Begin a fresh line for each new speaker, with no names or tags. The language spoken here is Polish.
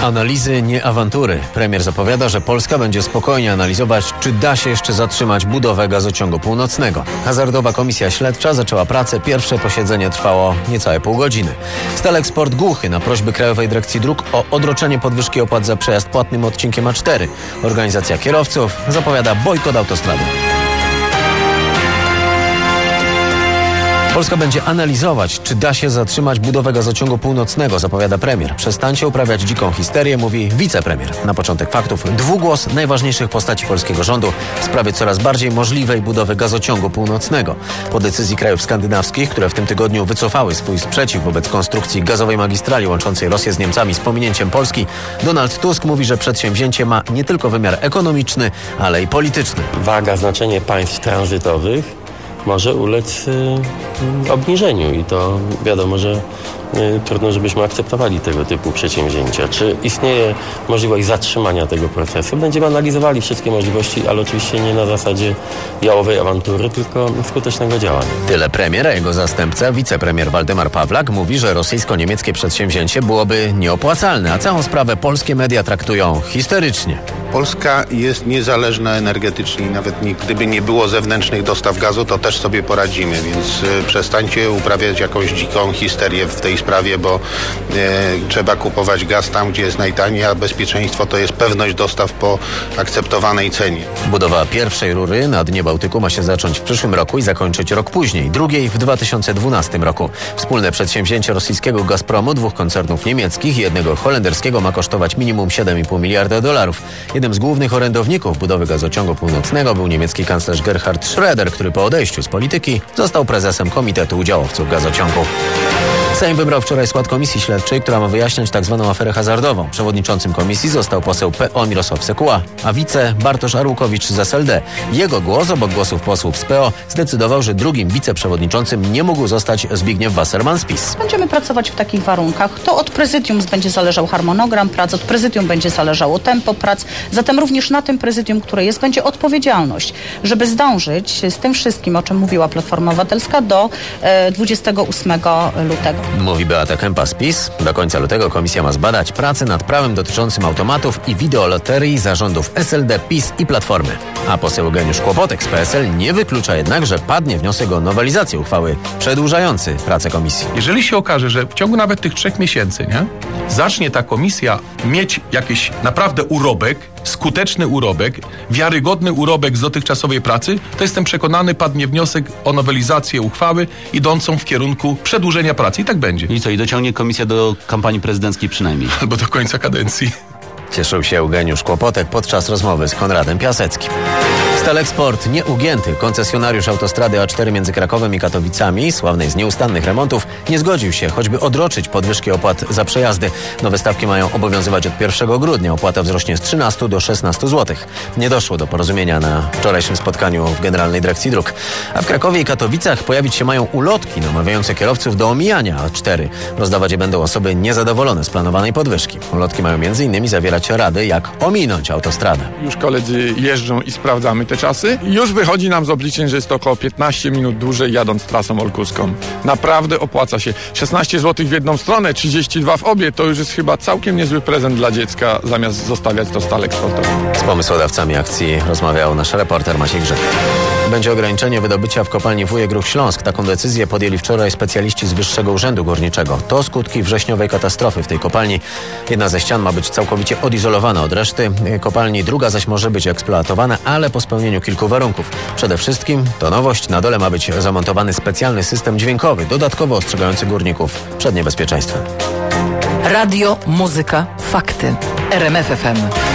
Analizy, nie awantury. Premier zapowiada, że Polska będzie spokojnie analizować, czy da się jeszcze zatrzymać budowę gazociągu północnego. Hazardowa Komisja Śledcza zaczęła pracę. Pierwsze posiedzenie trwało niecałe pół godziny. Staleksport głuchy na prośby Krajowej Dyrekcji Dróg o odroczenie podwyżki opłat za przejazd płatnym odcinkiem A4. Organizacja kierowców zapowiada bojkot autostrady. Polska będzie analizować, czy da się zatrzymać budowę gazociągu północnego, zapowiada premier. Przestańcie uprawiać dziką histerię, mówi wicepremier. Na początek faktów dwugłos najważniejszych postaci polskiego rządu w sprawie coraz bardziej możliwej budowy gazociągu północnego. Po decyzji krajów skandynawskich, które w tym tygodniu wycofały swój sprzeciw wobec konstrukcji gazowej magistrali łączącej Rosję z Niemcami z pominięciem Polski, Donald Tusk mówi, że przedsięwzięcie ma nie tylko wymiar ekonomiczny, ale i polityczny.
Waga, znaczenie państw tranzytowych może ulec obniżeniu i to wiadomo, że trudno, żebyśmy akceptowali tego typu przedsięwzięcia. Czy istnieje możliwość zatrzymania tego procesu? Będziemy analizowali wszystkie możliwości, ale oczywiście nie na zasadzie jałowej awantury, tylko skutecznego działania.
Tyle premier, a jego zastępca, wicepremier Waldemar Pawlak, mówi, że rosyjsko-niemieckie przedsięwzięcie byłoby nieopłacalne, a całą sprawę polskie media traktują histerycznie.
Polska jest niezależna energetycznie i nawet gdyby nie było zewnętrznych dostaw gazu, to też sobie poradzimy, więc przestańcie uprawiać jakąś dziką histerię w tej sprawie, bo trzeba kupować gaz tam, gdzie jest najtaniej, a bezpieczeństwo to jest pewność dostaw po akceptowanej cenie.
Budowa pierwszej rury na dnie Bałtyku ma się zacząć w przyszłym roku i zakończyć rok później, drugiej w 2012 roku. Wspólne przedsięwzięcie rosyjskiego Gazpromu, dwóch koncernów niemieckich i jednego holenderskiego ma kosztować minimum $7,5 miliarda. Jednym z głównych orędowników budowy gazociągu północnego był niemiecki kanclerz Gerhard Schröder, który po odejściu z polityki został prezesem Komitetu Udziałowców Gazociągu. Sejm wybrał wczoraj skład komisji śledczej, która ma wyjaśniać tzw. aferę hazardową. Przewodniczącym komisji został poseł PO Mirosław Sekuła, a wice Bartosz Arłukowicz z SLD. Jego głos obok głosów posłów z PO zdecydował, że drugim wiceprzewodniczącym nie mógł zostać Zbigniew Wasserman z PiS.
Będziemy pracować w takich warunkach. To od prezydium będzie zależał harmonogram prac, od prezydium będzie zależało tempo prac. Zatem również na tym prezydium, które jest, będzie odpowiedzialność, żeby zdążyć z tym wszystkim, o czym mówiła Platforma Obywatelska, do 28 lutego.
Mówi Beata Kępa z PiS. Do końca lutego komisja ma zbadać pracę nad prawem dotyczącym automatów i wideoloterii zarządów SLD, PiS i Platformy. A poseł Eugeniusz Kłopotek z PSL nie wyklucza jednak, że padnie wniosek o nowelizację uchwały przedłużający pracę komisji.
Jeżeli się okaże, że w ciągu nawet tych 3 miesięcy, zacznie ta komisja mieć jakiś naprawdę urobek, skuteczny urobek, wiarygodny urobek z dotychczasowej pracy, to jestem przekonany, padnie wniosek o nowelizację uchwały idącą w kierunku przedłużenia pracy. I tak będzie.
I co, i dociągnie komisja do kampanii prezydenckiej przynajmniej?
Albo do końca kadencji.
Cieszył się Eugeniusz Kłopotek podczas rozmowy z Konradem Piaseckim. Staleksport nieugięty, koncesjonariusz autostrady A4 między Krakowem i Katowicami, sławnej z nieustannych remontów, nie zgodził się choćby odroczyć podwyżki opłat za przejazdy. Nowe stawki mają obowiązywać od 1 grudnia. Opłata wzrośnie z 13 do 16 zł. Nie doszło do porozumienia na wczorajszym spotkaniu w Generalnej Dyrekcji Dróg. A w Krakowie i Katowicach pojawić się mają ulotki namawiające kierowców do omijania A4. Rozdawać je będą osoby niezadowolone z planowanej podwyżki. Ulotki mają m.in. zawierać rady, jak ominąć autostradę.
Już koledzy jeżdżą i sprawdzamy te czasy. Już wychodzi nam z obliczeń, że jest to około 15 minut dłużej jadąc trasą olkuską. Naprawdę opłaca się. 16 zł w jedną stronę, 32 w obie, to już jest chyba całkiem niezły prezent dla dziecka, zamiast zostawiać to Staleksportowi.
Z pomysłodawcami akcji rozmawiał nasz reporter Maciej Grzyk. Będzie ograniczenie wydobycia w kopalni Wujek-Ruch-Śląsk. Taką decyzję podjęli wczoraj specjaliści z Wyższego Urzędu Górniczego. To skutki wrześniowej katastrofy w tej kopalni. Jedna ze ścian ma być całkowicie odizolowana od reszty kopalni, druga zaś może być eksploatowana, ale po spełnieniu kilku warunków. Przede wszystkim, to nowość, na dole ma być zamontowany specjalny system dźwiękowy, dodatkowo ostrzegający górników przed niebezpieczeństwem.
Radio, muzyka, fakty. RMF FM.